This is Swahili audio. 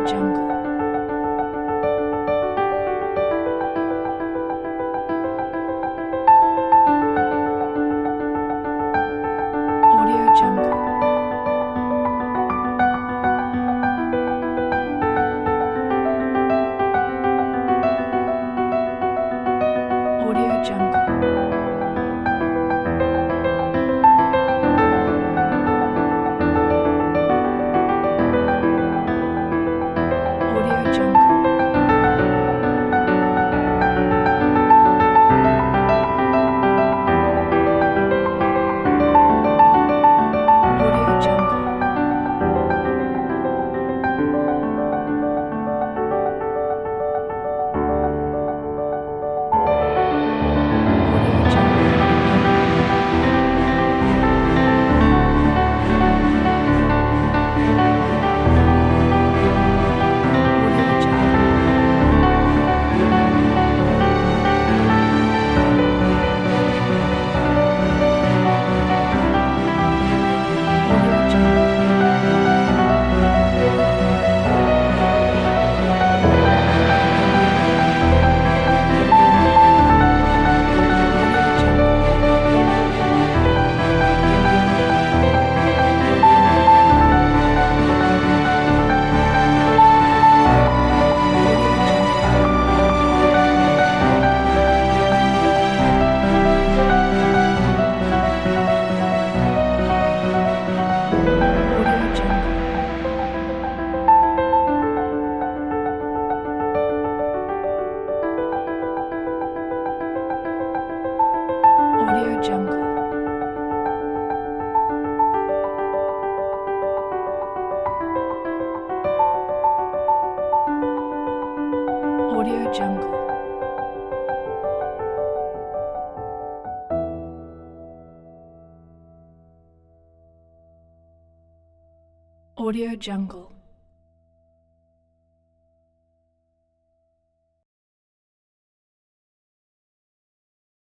Jungle. Audio Jungle. Audio Jungle. Audio Jungle. Audio Jungle. Audio Jungle. Audio Jungle. Audio Jungle. Audio Jungle. Audio Jungle. Audio Jungle. Audio Jungle. Audio Jungle. Audio Jungle.